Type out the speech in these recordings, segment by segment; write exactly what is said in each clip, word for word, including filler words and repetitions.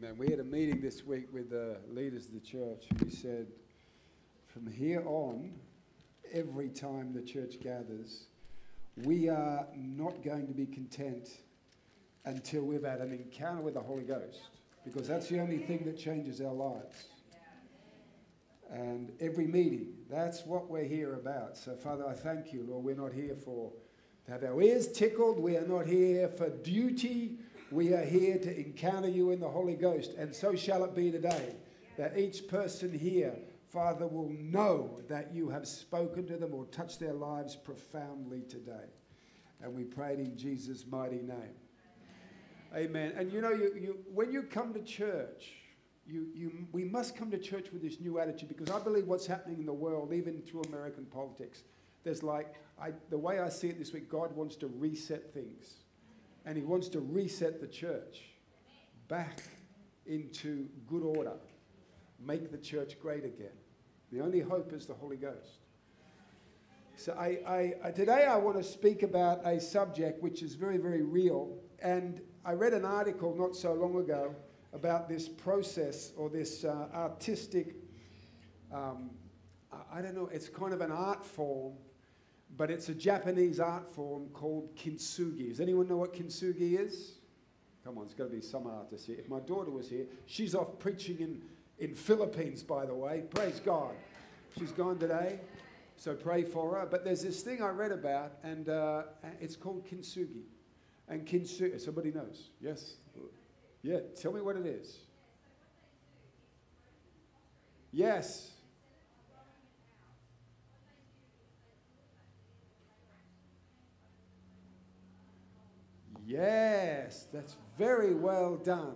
Amen. We had a meeting this week with the leaders of the church. We said, from here on, every time the church gathers, we are not going to be content until we've had an encounter with the Holy Ghost, because that's the only thing that changes our lives. And every meeting, that's what we're here about. So, Father, I thank you, Lord. We're not here for to have our ears tickled. We are not here for duty. We are here to encounter you in the Holy Ghost. And so shall it be today, that each person here, Father, will know that you have spoken to them or touched their lives profoundly today. And we pray it in Jesus' mighty name. Amen. And you know, you, you, when you come to church, you, you, we must come to church with this new attitude, because I believe what's happening in the world, even through American politics, there's like, I, the way I see it this week, God wants to reset things. And he wants to reset the church back into good order. Make the church great again. The only hope is the Holy Ghost. So I, I, today I want to speak about a subject which is very, very real. And I read an article not so long ago about this process, or this uh, artistic, um, I don't know, it's kind of an art form, but it's a Japanese art form called kintsugi. Does anyone know what kintsugi is? Come on, there's got to be some artists here. If my daughter was here, she's off preaching in, in Philippines, by the way. Praise God. She's gone today, so pray for her. But there's this thing I read about, and uh, it's called kintsugi. And kintsugi, somebody knows? Yes? Yeah, tell me what it is. Yes. Yes, that's very well done.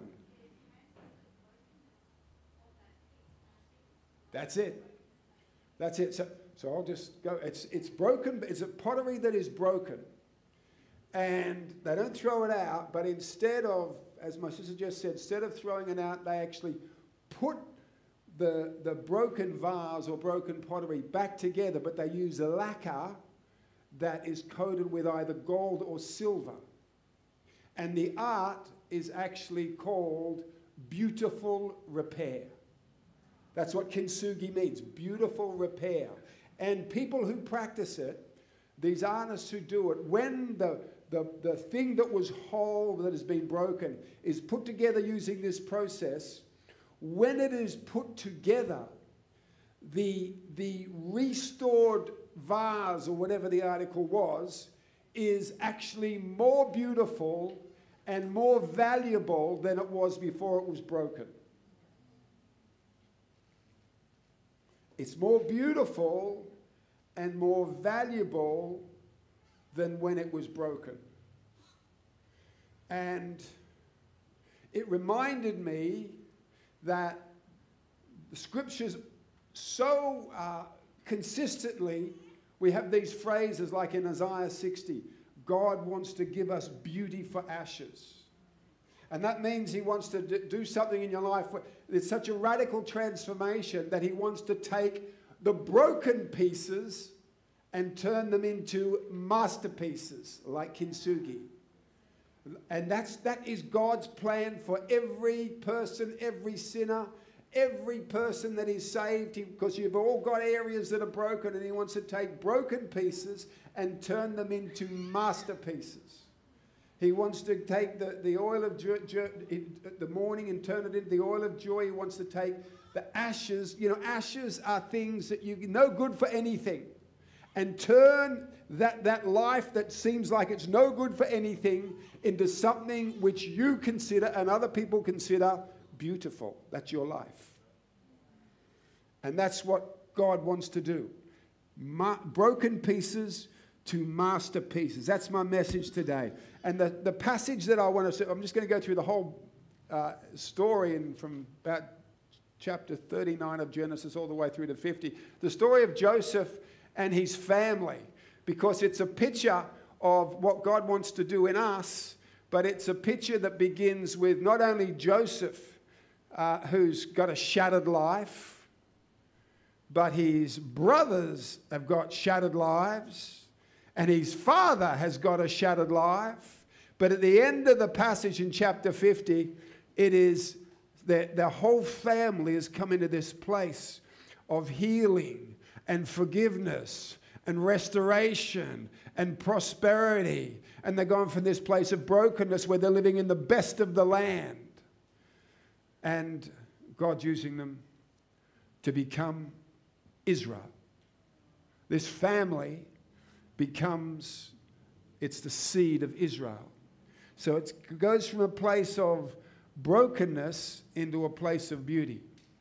That's it. That's it. So, so I'll just go. It's, it's broken. It's a pottery that is broken. And they don't throw it out, but instead of, as my sister just said, instead of throwing it out, they actually put the, the broken vase or broken pottery back together, but they use a lacquer that is coated with either gold or silver. And the art is actually called beautiful repair. That's what kintsugi means, beautiful repair. And people who practice it, these artists who do it, when the, the, the thing that was whole, that has been broken, is put together using this process, when it is put together, the, the restored vase, or whatever the article was, is actually more beautiful and more valuable than it was before it was broken. It's more beautiful and more valuable than when it was broken. And it reminded me that the scriptures so uh, consistently, we have these phrases like in Isaiah sixty, God wants to give us beauty for ashes. And that means he wants to do something in your life. It's such a radical transformation that he wants to take the broken pieces and turn them into masterpieces like kintsugi. And that's, that is God's plan for every person, every sinner, every person that is saved, because you've all got areas that are broken, and he wants to take broken pieces and turn them into masterpieces. He wants to take the, the oil of joy, joy, the mourning and turn it into the oil of joy. He wants to take the ashes. You know, ashes are things that you no good for anything. And turn that, that life that seems like it's no good for anything into something which you consider and other people consider beautiful. That's your life. And that's what God wants to do. Ma- broken pieces to masterpieces. That's my message today. And the, the passage that I want to, I'm just going to go through the whole uh, story in, from about chapter thirty-nine of Genesis all the way through to fifty. The story of Joseph and his family, because it's a picture of what God wants to do in us, but it's a picture that begins with not only Joseph, uh, who's got a shattered life, but his brothers have got shattered lives, and his father has got a shattered life. But at the end of the passage in chapter fifty, it is their, their whole family has come into this place of healing and forgiveness and restoration and prosperity. And they're going from this place of brokenness where they're living in the best of the land. And God's using them to become Israel. This family becomes, it's the seed of Israel. So it goes from a place of brokenness into a place of beauty.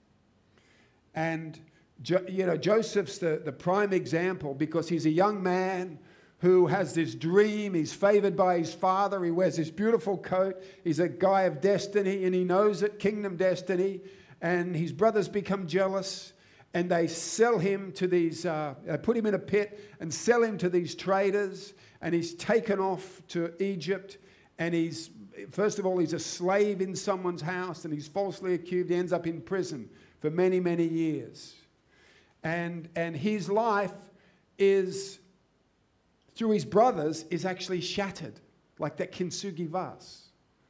And Jo- you know, Joseph's the, the prime example because he's a young man who has this dream. He's favored by his father. He wears this beautiful coat. He's a guy of destiny, and he knows it, kingdom destiny. And his brothers become jealous, and they sell him to these, uh, they put him in a pit and sell him to these traders. And he's taken off to Egypt. And he's, first of all, he's a slave in someone's house, and he's falsely accused. He ends up in prison for many, many years. And, and his life is, through his brothers, is actually shattered, like that kintsugi vase.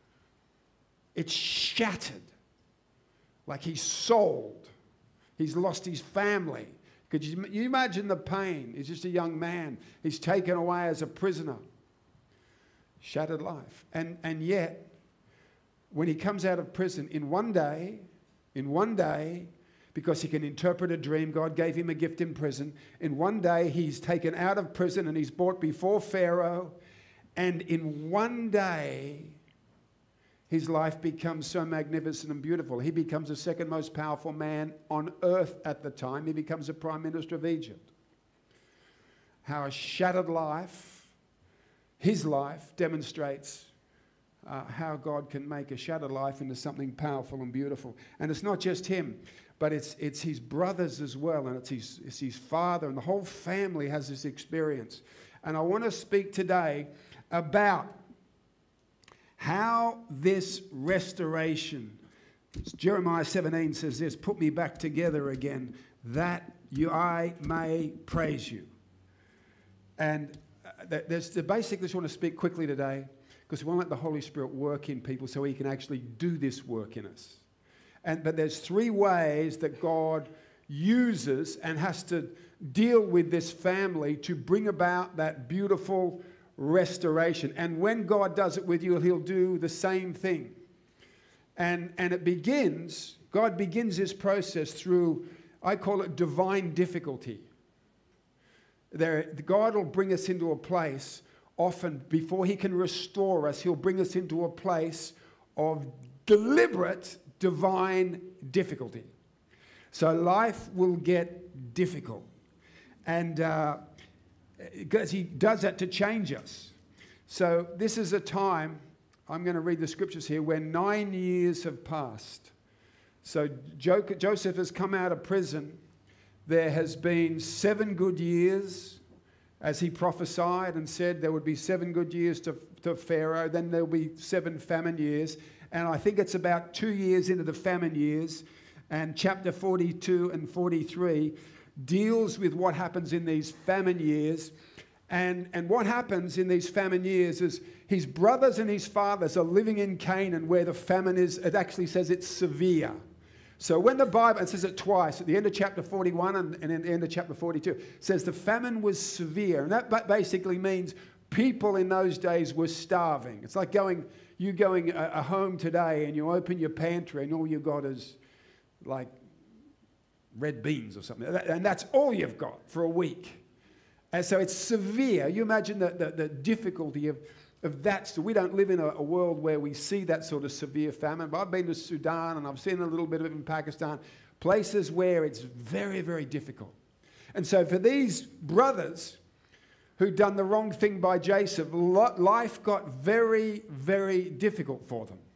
It's shattered, like he's sold. He's lost his family. Could you, you imagine the pain? He's just a young man. He's taken away as a prisoner. Shattered life. And, and yet, when he comes out of prison, in one day, in one day, because he can interpret a dream. God gave him a gift in prison. In one day, he's taken out of prison and he's brought before Pharaoh. And in one day, his life becomes so magnificent and beautiful. He becomes the second most powerful man on earth at the time. He becomes the prime minister of Egypt. How a shattered life, his life, demonstrates uh, how God can make a shattered life into something powerful and beautiful. And it's not just him. But it's, it's his brothers as well, and it's his, it's his father, and the whole family has this experience. And I want to speak today about how this restoration, Jeremiah seventeen says this, put me back together again, that you, I may praise you. And there's the basically just want to speak quickly today, because we want to let the Holy Spirit work in people so he can actually do this work in us. And, but there's three ways that God uses and has to deal with this family to bring about that beautiful restoration. And when God does it with you, he'll do the same thing. And, and it begins, God begins this process through, I call it divine difficulty. There, God will bring us into a place, often before he can restore us, he'll bring us into a place of deliberate divine difficulty. So life will get difficult. And uh, because he does that to change us. So this is a time, I'm going to read the scriptures here, where nine years have passed. So jo- Joseph has come out of prison. There has been seven good years, as he prophesied and said there would be seven good years to, to Pharaoh. Then there will be seven famine years. And I think it's about two years into the famine years. And chapter forty-two and forty-three deals with what happens in these famine years. And, and what happens in these famine years is his brothers and his fathers are living in Canaan where the famine is, it actually says it's severe. So when the Bible, it says it twice, at the end of chapter forty-one and, and at the end of chapter forty-two, it says the famine was severe. And that basically means people in those days were starving. It's like going, you going a, a home today and you open your pantry and all you got is like red beans or something. And that's all you've got for a week. And so it's severe. You imagine the, the, the difficulty of, of that. So we don't live in a, a world where we see that sort of severe famine. But I've been to Sudan and I've seen a little bit of it in Pakistan. Places where it's very, very difficult. And so for these brothers who'd done the wrong thing by Joseph, life got very, very difficult for them.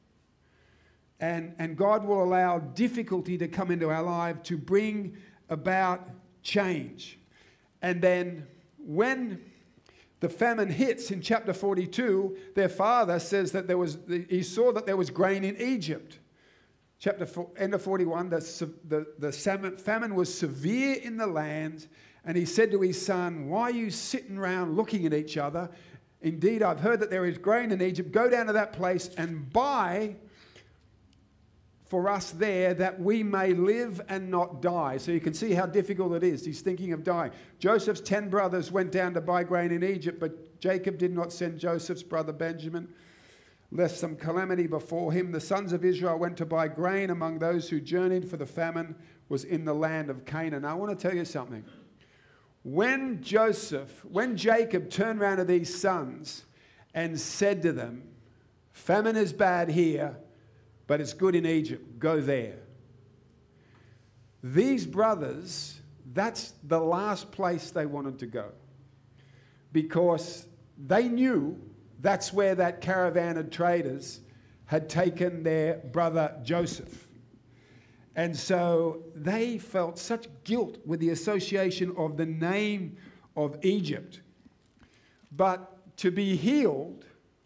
And, and God will allow difficulty to come into our life to bring about change. And then when the famine hits in chapter forty-two, their father says that there was, he saw that there was grain in Egypt. Chapter four, end of forty-one, the, the, the famine was severe in the land. And he said to his son, why are you sitting around looking at each other? Indeed, I've heard that there is grain in Egypt. Go down to that place and buy for us there that we may live and not die. So you can see how difficult it is. He's thinking of dying. Joseph's ten brothers went down to buy grain in Egypt, but Jacob did not send Joseph's brother Benjamin, lest some calamity befall him. The sons of Israel went to buy grain among those who journeyed, for the famine was in the land of Canaan. Now, I want to tell you something. When Joseph, when Jacob turned around to these sons and said to them, famine is bad here, but it's good in Egypt, go there. These brothers, that's the last place they wanted to go, because they knew that's where that caravan of traders had taken their brother Joseph. And so they felt such guilt with the association of the name of Egypt. But to be healed,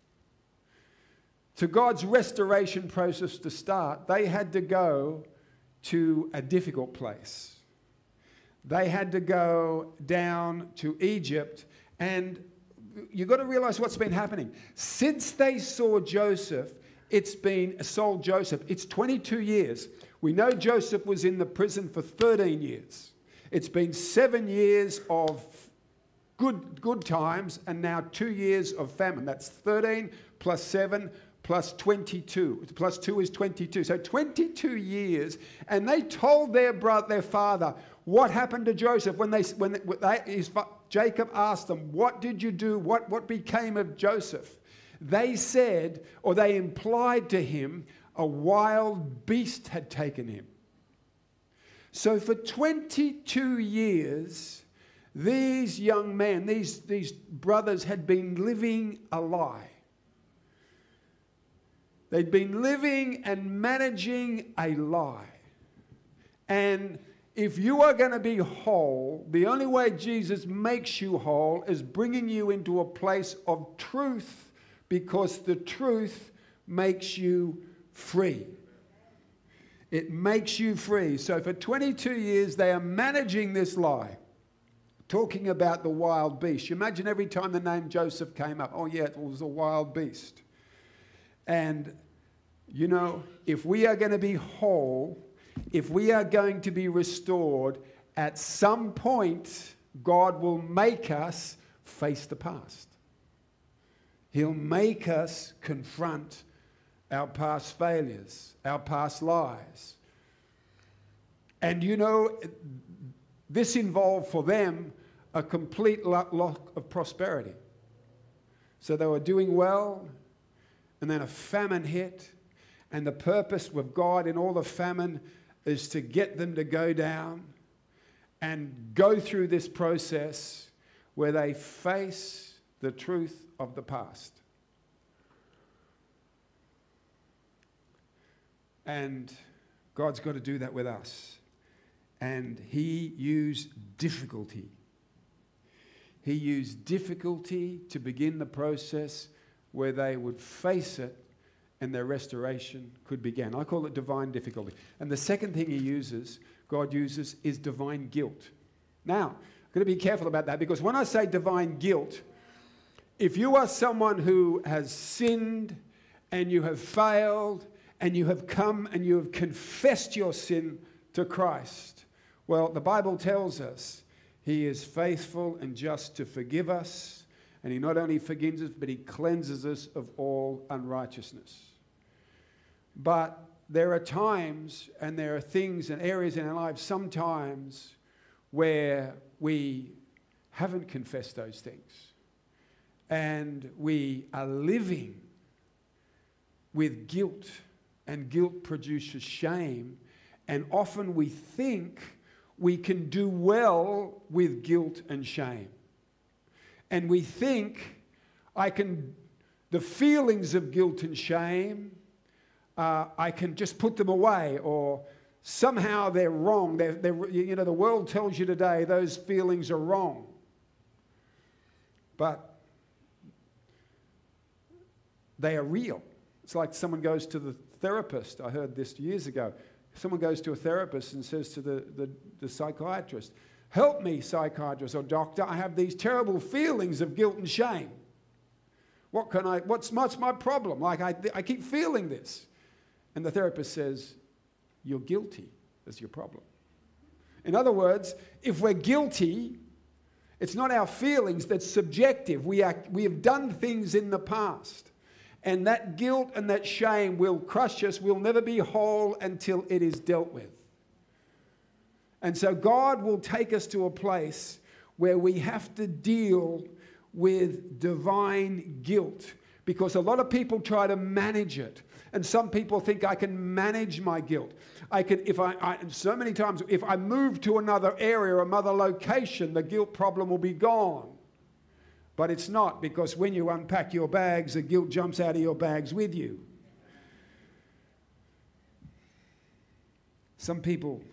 to God's restoration process to start, they had to go to a difficult place. They had to go down to Egypt, and you've got to realize what's been happening. Since they saw Joseph, it's been, sold Joseph, it's twenty-two years. We know Joseph was in the prison for thirteen years. It's been seven years of good, good times, and now two years of famine. That's thirteen plus seven plus twenty-two. Plus two is twenty-two. So twenty-two years, and they told their brother, their father, what happened to Joseph when they, when they, his, Jacob asked them, what did you do? What, what became of Joseph? They said, or they implied to him, a wild beast had taken him. So for twenty-two years, these young men, these, these brothers had been living a lie. They'd been living and managing a lie. And if you are going to be whole, the only way Jesus makes you whole is bringing you into a place of truth, because the truth makes you free. It makes you free. So for twenty-two years, they are managing this lie, talking about the wild beast. You imagine every time the name Joseph came up, oh yeah, it was a wild beast. And, you know, if we are going to be whole, if we are going to be restored, at some point, God will make us face the past. He'll make us confront our past failures, our past lies. And you know, this involved for them a complete lack of prosperity. So they were doing well, and then a famine hit, and the purpose with God in all the famine is to get them to go down and go through this process where they face the truth of the past. And God's got to do that with us. And he used difficulty. He used difficulty to begin the process where they would face it and their restoration could begin. I call it divine difficulty. And the second thing he uses, God uses, is divine guilt. Now, I'm going to be careful about that, because when I say divine guilt, if you are someone who has sinned and you have failed and you have come and you have confessed your sin to Christ, well, the Bible tells us he is faithful and just to forgive us, and he not only forgives us, but he cleanses us of all unrighteousness. But there are times and there are things and areas in our lives sometimes where we haven't confessed those things, and we are living with guilt, and guilt produces shame, and often we think we can do well with guilt and shame. And we think I can, the feelings of guilt and shame, uh, I can just put them away, or somehow they're wrong. They're, they're, you know, the world tells you today those feelings are wrong. But they are real. It's like someone goes to the therapist. I heard this years ago. Someone goes to a therapist and says to the, the, the psychiatrist, "Help me, psychiatrist or doctor, I have these terrible feelings of guilt and shame. What can I, what's, what's my problem? Like I, I keep feeling this." And the therapist says, you're guilty. That's your problem. In other words, if we're guilty, it's not our feelings that's subjective. We are, we have done things in the past. And that guilt and that shame will crush us. We'll never be whole until it is dealt with. And so God will take us to a place where we have to deal with divine guilt. Because a lot of people try to manage it. And some people think I can manage my guilt. I can, if I, I, so many times, if I move to another area, another location, the guilt problem will be gone. But it's not, because when you unpack your bags, the guilt jumps out of your bags with you. Some people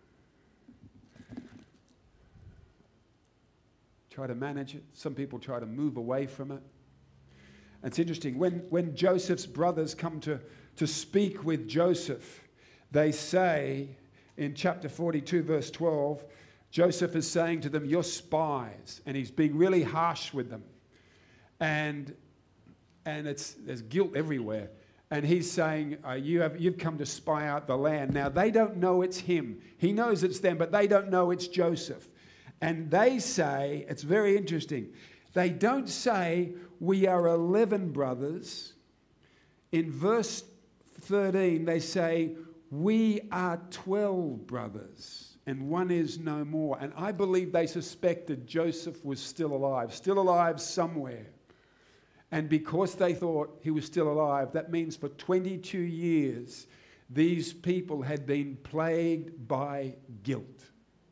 try to manage it. Some people try to move away from it. And it's interesting, when, when Joseph's brothers come to, to speak with Joseph, they say in chapter forty-two, verse twelve, Joseph is saying to them, you're spies. And he's being really harsh with them. And, and it's, there's guilt everywhere. And he's saying, uh, you have, you've come to spy out the land. Now, they don't know it's him. He knows it's them, but they don't know it's Joseph. And they say, it's very interesting, they don't say, we are eleven brothers. In verse thirteen, they say, we are twelve brothers. And one is no more. And I believe they suspected Joseph was still alive, still alive somewhere. And because they thought he was still alive, that means for twenty-two years, these people had been plagued by guilt.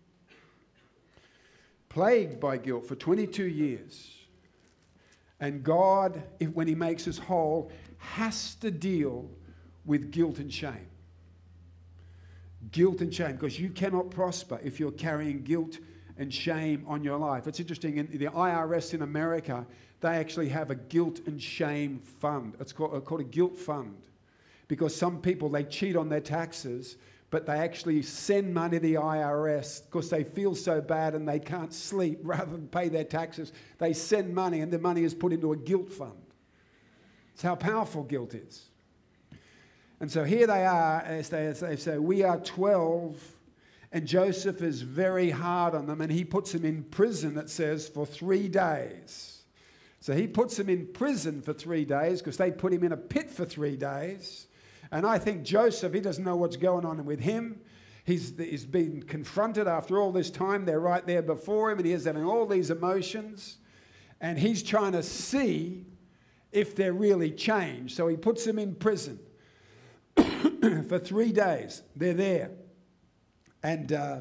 Plagued by guilt for twenty-two years. And God, if, when he makes us whole, has to deal with guilt and shame. Guilt and shame, because you cannot prosper if you're carrying guilt and shame on your life. It's interesting, in the I R S in America, they actually have a guilt and shame fund. It's called, called a guilt fund, because some people, they cheat on their taxes, but they actually send money to the I R S because they feel so bad and they can't sleep. Rather than pay their taxes, they send money, and the money is put into a guilt fund. It's how powerful guilt is. And so here they are, as they, as they say, we are twelve, and Joseph is very hard on them, and he puts them in prison, it says, for three days. So he puts them in prison for three days because they put him in a pit for three days. And I think Joseph, he doesn't know what's going on with him. He's, he's been confronted after all this time. They're right there before him, and he is having all these emotions. And he's trying to see if they're really changed. So he puts them in prison. For three days, they're there. And uh,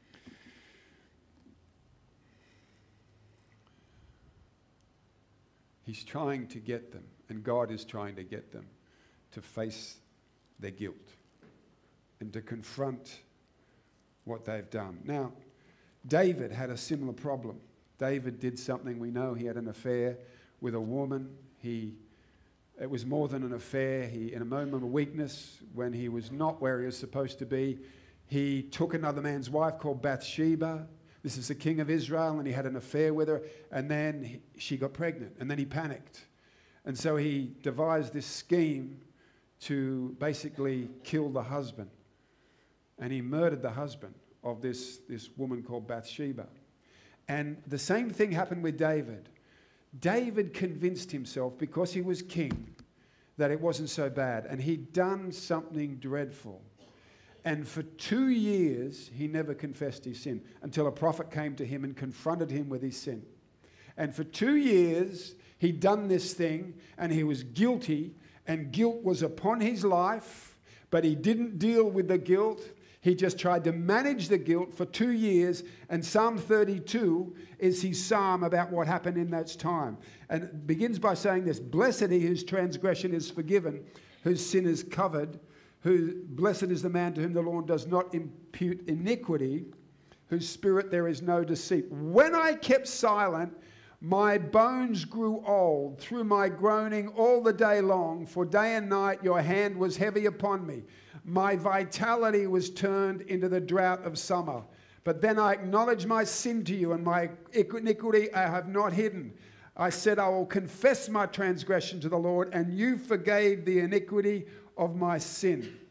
he's trying to get them, and God is trying to get them to face their guilt and to confront what they've done. Now, David had a similar problem. David did something, we know he had an affair with a woman. He It was more than an affair. He, in a moment of weakness, when he was not where he was supposed to be, he took another man's wife called Bathsheba. This is the king of Israel, and he had an affair with her, and then he, she got pregnant, and then he panicked. And so he devised this scheme to basically kill the husband. And he murdered the husband of this, this woman called Bathsheba. And the same thing happened with David. David convinced himself, because he was king, that it wasn't so bad. And he'd done something dreadful. And for two years, he never confessed his sin until a prophet came to him and confronted him with his sin. And for two years, he'd done this thing, and he was guilty, and guilt was upon his life, but he didn't deal with the guilt. He just tried to manage the guilt for two years, and Psalm thirty-two is his psalm about what happened in that time. And it begins by saying this: blessed he whose transgression is forgiven, whose sin is covered, who blessed is the man to whom the Lord does not impute iniquity, whose spirit there is no deceit. When I kept silent, my bones grew old through my groaning all the day long, for day and night your hand was heavy upon me. My vitality was turned into the drought of summer. But then I acknowledged my sin to you, and my iniquity I have not hidden. I said, I will confess my transgression to the Lord, and you forgave the iniquity of my sin.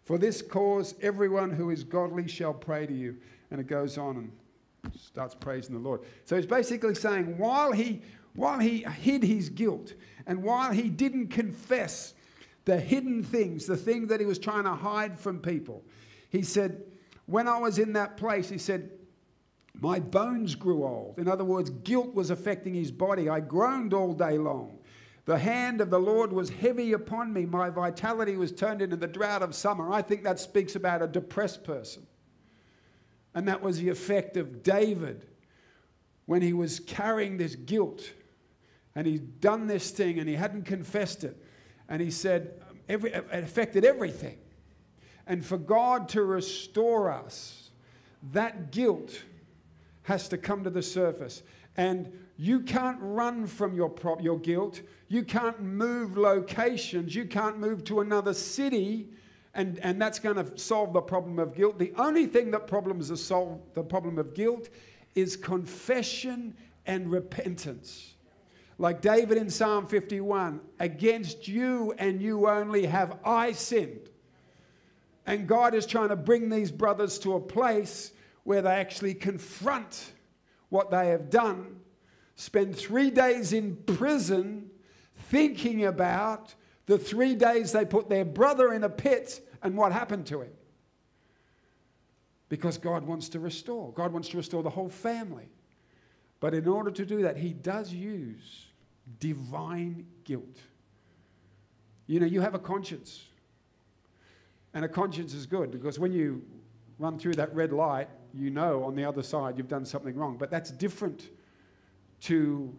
For this cause, everyone who is godly shall pray to you. And it goes on and starts praising the Lord. So he's basically saying while he, while he hid his guilt and while he didn't confess the hidden things, the thing that he was trying to hide from people, he said, when I was in that place, he said, my bones grew old. In other words, guilt was affecting his body. I groaned all day long. The hand of the Lord was heavy upon me. My vitality was turned into the drought of summer. I think that speaks about a depressed person. And that was the effect of David when he was carrying this guilt. And he'd done this thing and he hadn't confessed it. And he said, every, it affected everything. And for God to restore us, that guilt has to come to the surface. And you can't run from your, prop, your guilt. You can't move locations. You can't move to another city, and, and that's going to solve the problem of guilt. The only thing that problems to solve the problem of guilt is confession and repentance. Like David in Psalm fifty-one, against you and you only have I sinned. And God is trying to bring these brothers to a place where they actually confront what they have done, spend three days in prison thinking about the three days they put their brother in a pit and what happened to him. Because God wants to restore. God wants to restore the whole family. But in order to do that, he does use divine guilt. You know, you have a conscience. And a conscience is good because when you run through that red light, you know on the other side you've done something wrong. But that's different to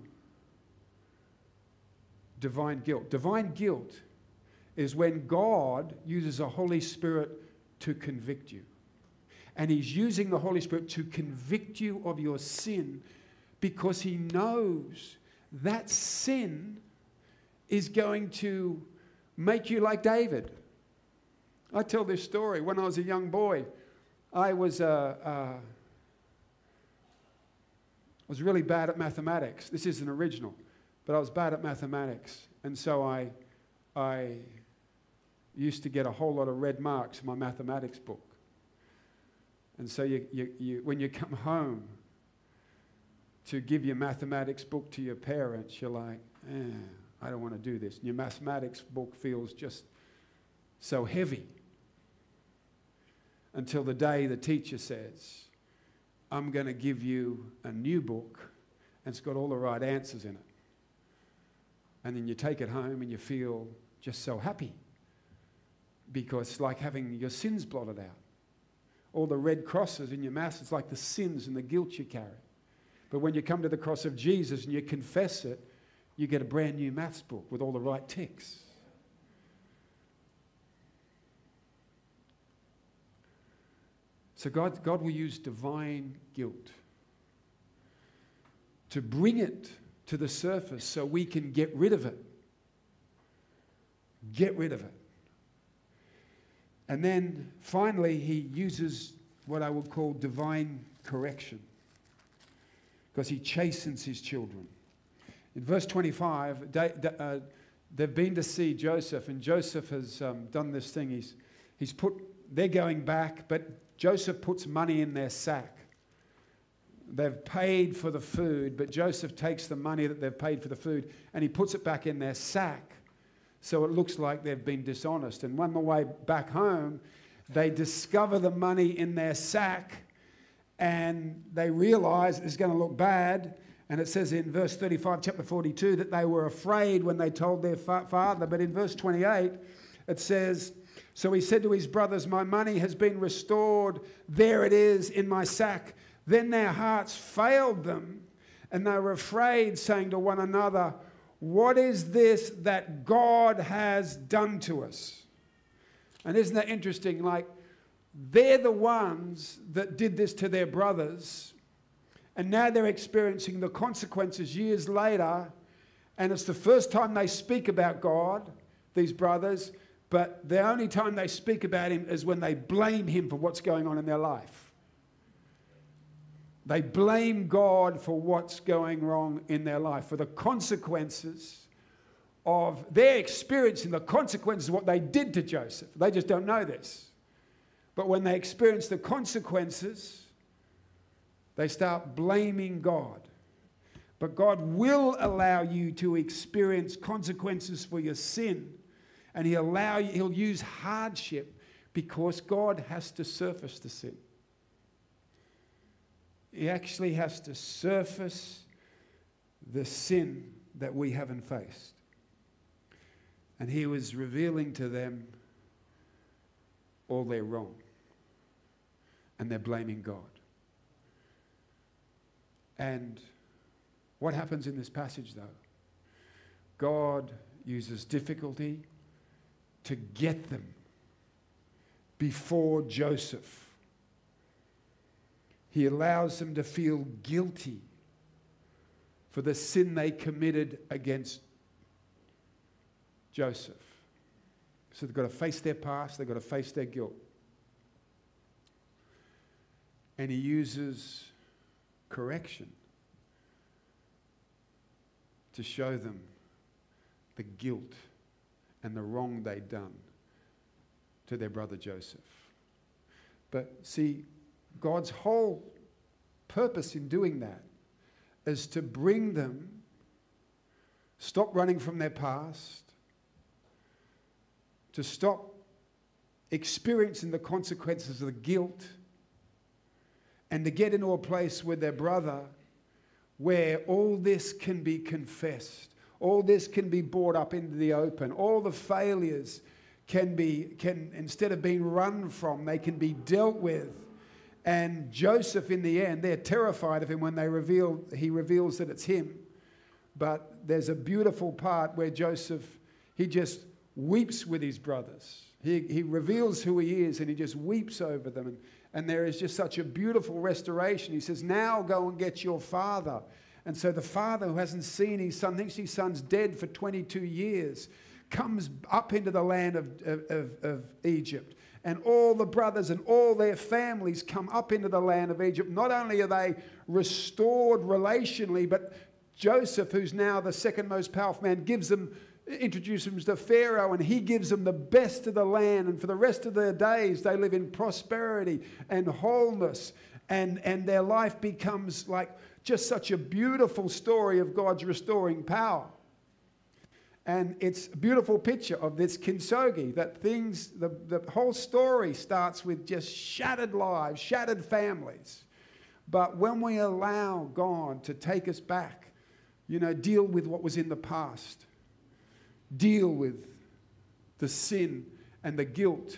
divine guilt. Divine guilt is when God uses the Holy Spirit to convict you. And he's using the Holy Spirit to convict you of your sin because he knows that sin is going to make you like David. I tell this story. When I was a young boy, I was uh, uh, was really bad at mathematics. This isn't original, but I was bad at mathematics, and so I I used to get a whole lot of red marks in my mathematics book. And so you, you, you when you come home to give your mathematics book to your parents, you're like, eh, I don't want to do this. And your mathematics book feels just so heavy. Until the day the teacher says, I'm going to give you a new book and it's got all the right answers in it. And then you take it home and you feel just so happy because it's like having your sins blotted out. All the red crosses in your maths, it's like the sins and the guilt you carry. But when you come to the cross of Jesus and you confess it, you get a brand new maths book with all the right ticks. So God, God will use divine guilt to bring it to the surface so we can get rid of it. Get rid of it. And then finally, he uses what I would call divine correction because he chastens his children. In verse twenty-five, they, uh, they've been to see Joseph, and Joseph has um, done this thing. He's, he's put, they're going back, but Joseph puts money in their sack. They've paid for the food, but Joseph takes the money that they've paid for the food and he puts it back in their sack. So it looks like they've been dishonest. And on the way back home, they discover the money in their sack and they realize it's going to look bad. And it says in verse thirty-five, chapter forty-two, that they were afraid when they told their fa- father. But in verse twenty-eight, it says, so he said to his brothers, my money has been restored. There it is in my sack. Then their hearts failed them and they were afraid, saying to one another, what is this that God has done to us? And isn't that interesting? Like, they're the ones that did this to their brothers, and now they're experiencing the consequences years later, and it's the first time they speak about God, these brothers, but the only time they speak about him is when they blame him for what's going on in their life. They blame God for what's going wrong in their life, for the consequences of their experiencing the consequences of what they did to Joseph. They just don't know this. But when they experience the consequences, they start blaming God. But God will allow you to experience consequences for your sin. And he'll allow you, he'll use hardship because God has to surface the sin. He actually has to surface the sin that we haven't faced. And he was revealing to them all their wrong. And they're blaming God. And what happens in this passage, though? God uses difficulty to get them before Joseph. He allows them to feel guilty for the sin they committed against Joseph. So they've got to face their past, they've got to face their guilt. And he uses correction to show them the guilt and the wrong they'd done to their brother Joseph. But see, God's whole purpose in doing that is to bring them, stop running from their past, to stop experiencing the consequences of the guilt, and to get into a place with their brother where all this can be confessed, all this can be brought up into the open, all the failures can be, can instead of being run from, they can be dealt with. And Joseph, in the end, they're terrified of him when they reveal, he reveals that it's him. But there's a beautiful part where Joseph, he just weeps with his brothers. He, he reveals who he is and he just weeps over them. And, and there is just such a beautiful restoration. He says, now go and get your father. And so the father, who hasn't seen his son, thinks his son's dead for twenty-two years, comes up into the land of, of, of Egypt. And all the brothers and all their families come up into the land of Egypt. Not only are they restored relationally, but Joseph, who's now the second most powerful man, gives them, introduces them to Pharaoh, and he gives them the best of the land. And for the rest of their days, they live in prosperity and wholeness. And, and their life becomes like just such a beautiful story of God's restoring power. And it's a beautiful picture of this kintsugi, that things, the, the whole story starts with just shattered lives, shattered families. But when we allow God to take us back, you know, deal with what was in the past, deal with the sin and the guilt,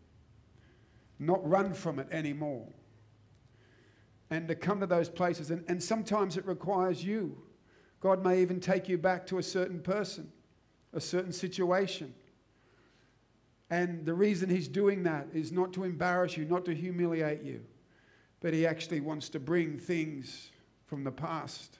not run from it anymore, and to come to those places. And, and sometimes it requires you. God may even take you back to a certain person, a certain situation. And the reason he's doing that is not to embarrass you, not to humiliate you, but he actually wants to bring things from the past.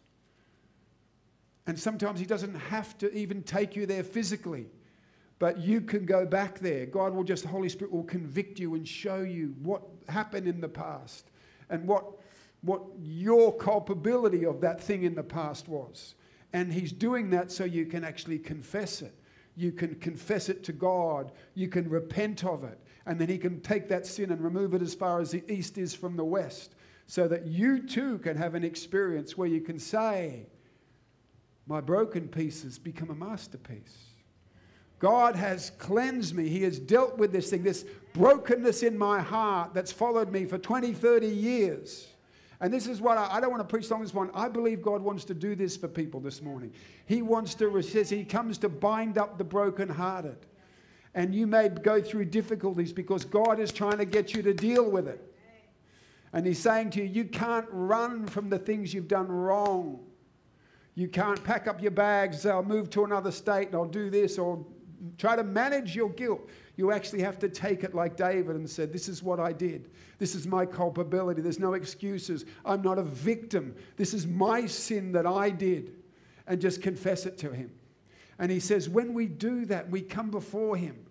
And sometimes he doesn't have to even take you there physically, but you can go back there. God will just, the Holy Spirit will convict you and show you what happened in the past and what, what your culpability of that thing in the past was. And he's doing that so you can actually confess it. You can confess it to God. You can repent of it. And then he can take that sin and remove it as far as the east is from the west, so that you too can have an experience where you can say, my broken pieces become a masterpiece. God has cleansed me. He has dealt with this thing, this brokenness in my heart that's followed me for twenty, thirty years. And this is what I, I don't want to preach on this one. I believe God wants to do this for people this morning. He wants to, says he comes to bind up the brokenhearted. And you may go through difficulties because God is trying to get you to deal with it. And he's saying to you, you can't run from the things you've done wrong. You can't pack up your bags, say, I'll move to another state and I'll do this, or try to manage your guilt. You actually have to take it like David and said, this is what I did. This is my culpability. There's no excuses. I'm not a victim. This is my sin that I did. And just confess it to him. And he says, when we do that, we come before him.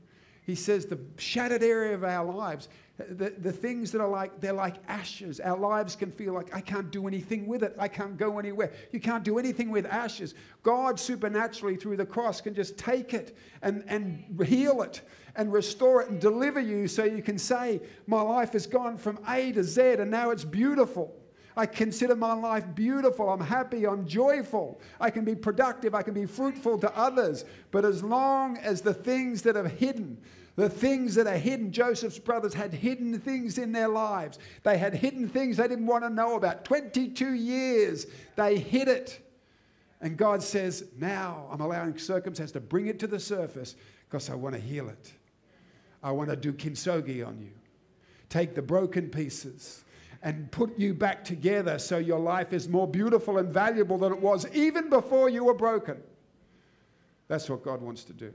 He says the shattered area of our lives, the, the things that are like, they're like ashes. Our lives can feel like, I can't do anything with it. I can't go anywhere. You can't do anything with ashes. God supernaturally through the cross can just take it and, and heal it and restore it and deliver you so you can say, my life has gone from A to Z and now it's beautiful. I consider my life beautiful. I'm happy. I'm joyful. I can be productive. I can be fruitful to others. But as long as the things that are hidden, the things that are hidden, Joseph's brothers had hidden things in their lives. They had hidden things they didn't want to know about. twenty-two years, they hid it. And God says, now I'm allowing circumstance to bring it to the surface because I want to heal it. I want to do kintsugi on you. Take the broken pieces and put you back together so your life is more beautiful and valuable than it was even before you were broken. That's what God wants to do.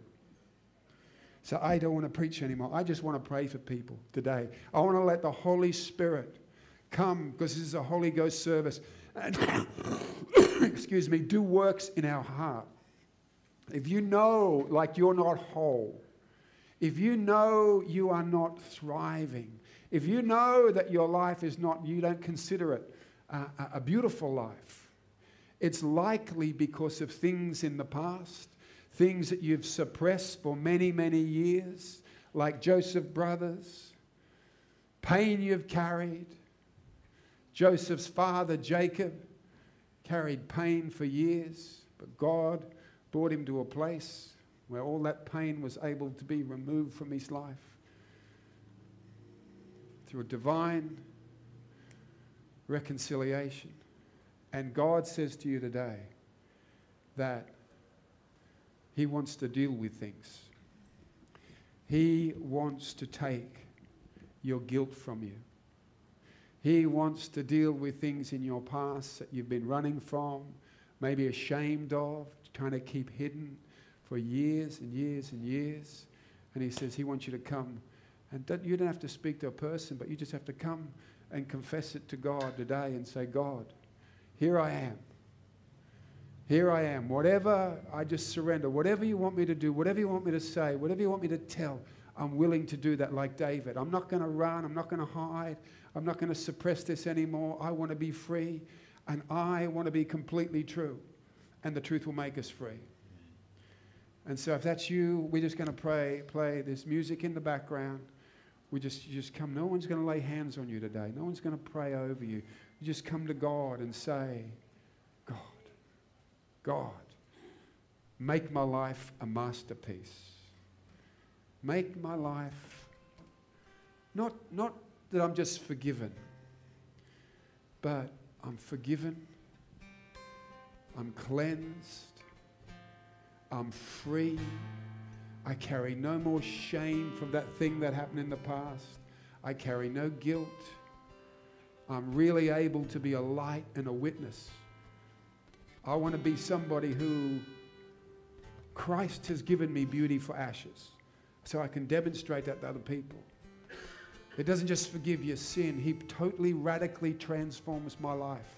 So I don't want to preach anymore. I just want to pray for people today. I want to let the Holy Spirit come, because this is a Holy Ghost service, and excuse me, do works in our heart. If you know like you're not whole, if you know you are not thriving, if you know that your life is not, you don't consider it a, a beautiful life, it's likely because of things in the past, things that you've suppressed for many, many years, like Joseph's brothers, pain you've carried. Joseph's father, Jacob, carried pain for years, but God brought him to a place where all that pain was able to be removed from his life through a divine reconciliation. And God says to you today that He wants to deal with things. He wants to take your guilt from you. He wants to deal with things in your past that you've been running from, maybe ashamed of, trying to keep hidden for years and years and years. And He says He wants you to come. And don't, you don't have to speak to a person, but you just have to come and confess it to God today and say, God, here I am. Here I am. Whatever, I just surrender. Whatever you want me to do, whatever you want me to say, whatever you want me to tell, I'm willing to do that like David. I'm not going to run. I'm not going to hide. I'm not going to suppress this anymore. I want to be free, and I want to be completely true, and the truth will make us free. And so if that's you, we're just going to pray, play this music in the background. We just, you just come. No one's going to lay hands on you today. No one's going to pray over you. You just come to God and say, God, God, make my life a masterpiece. Make my life, not, not that I'm just forgiven, but I'm forgiven, I'm cleansed, I'm free. I carry no more shame from that thing that happened in the past. I carry no guilt. I'm really able to be a light and a witness. I want to be somebody who Christ has given me beauty for ashes, so I can demonstrate that to other people. It doesn't just forgive your sin. He totally, radically transforms my life.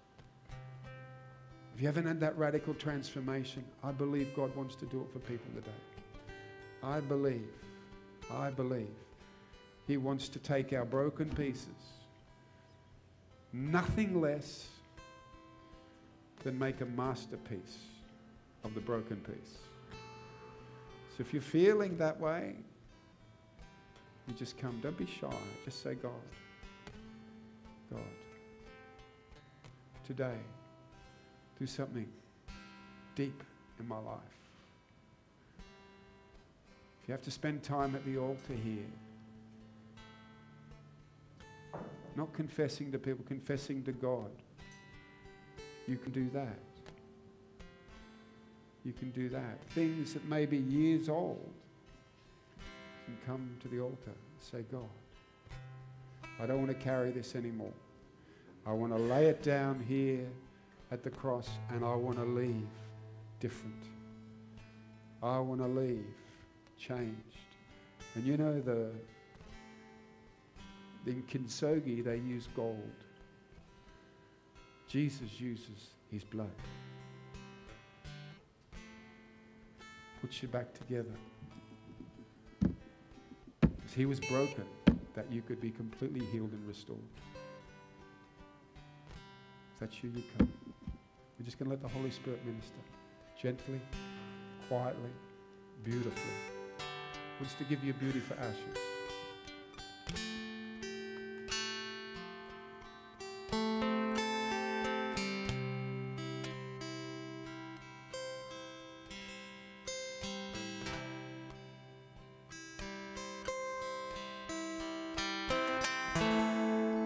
If you haven't had that radical transformation, I believe God wants to do it for people today. I believe, I believe He wants to take our broken pieces, nothing less than make a masterpiece of the broken piece. So if you're feeling that way, you just come. Don't be shy. Just say, God, God, today, do something deep in my life. If you have to spend time at the altar here, not confessing to people, confessing to God, you can do that. You can do that. Things that may be years old, you can come to the altar and say, God, I don't want to carry this anymore. I want to lay it down here at the cross, and I want to leave different. I want to leave changed. And you know, the in kintsugi they use gold. Jesus uses His blood. Puts you back together. he was broken that you could be completely healed and restored. If that's you, you come. We're just going to let the Holy Spirit minister. Gently, quietly, beautifully. Wants to give you beauty for ashes.